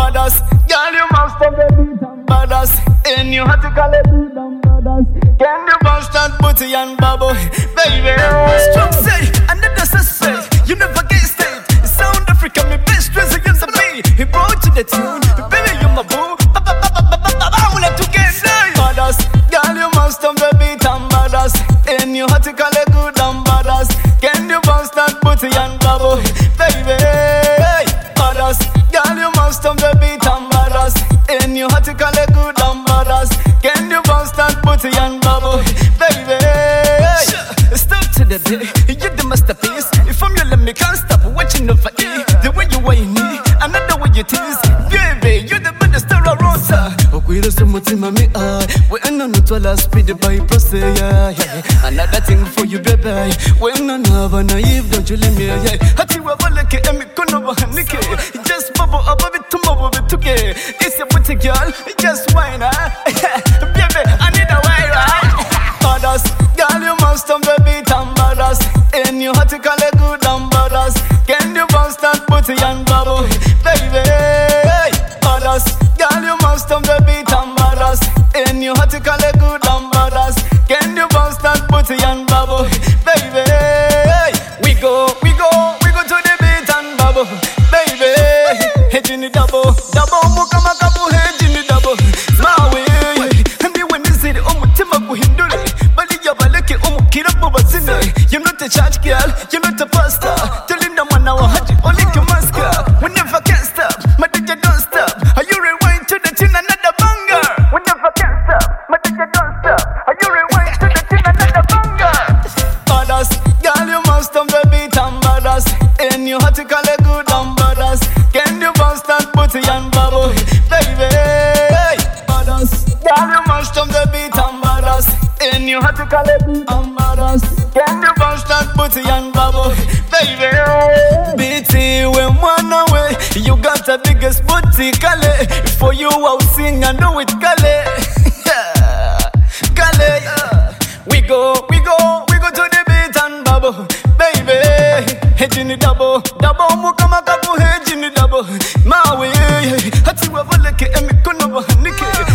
Badass, girl, you must have the beat and badass. In your heart, you call it beat and badass. Can you bounce that booty and bubble, baby? Strong say, and then that's a say. You never get stayed. Sound Africa, me best dress against the me. He brought you the tune, baby, you my boo. I will let you get say. Badass, girl, you must have the beat and badass. In your heart, you call it good and badass. Can you bounce that booty and bubble, baby? Badass, girl, you must have the beat and badass. In your heart, you call it good and badass. Can you bounce that booty and bubble, baby? Stop to the day, you're the masterpiece. If I'm your love, me can't stop watching over it. The way you whine me, another way you tease. Baby, you're the best star around, sir. Okwira so much in my eye. When I'm not well, speed by process, yeah. Another thing for you, baby. When I'm never naive, don't you leave me, yeah. Hati wa walake, emi kono wa hanike. Just bubble up a bit to move it together. It's a pretty girl, just whine, baby, I need a wine, right? Badass, girl, you must have the beat and badass. In your heart, you call it good and badass. Can you bounce that booty and bubble, baby? Badass, girl, you must have the beat and badass. In your heart, you call it good and badass. Can you bounce that booty and bubble, baby? We go to the beat and bubble, baby. Hey, Jimmy double, mukama kabu, hey, Jimmy double. My way, and me when you say the Omutima Buhindure, but you have a lucky Omukirabu Bazine. You're not a church girl, you're not a pastor. Tell him the man now, only Kamaska. We never can stop, but you don't stop. Are you rewind to the chin another banger? We never can stop, but you don't stop. Are you rewind to the chin another banger? Badass, girl, you must have the beat and badass. In your heart, you call it good and badass. Can you bounce that booty and bubble, baby? Badass, girl, you must have the beat and badass. In your heart, you call it good and badass. Can you bounce that booty and bubble, baby? BT, when one away, you got the biggest booty, Kale. For you, I'll sing and do it, Kale. Kale, we go to the beat and bubble, baby. Hey, Jimmy double, mukama kabu, hey, Jimmy double. My way, hati wa walake, emi kono wa hanike.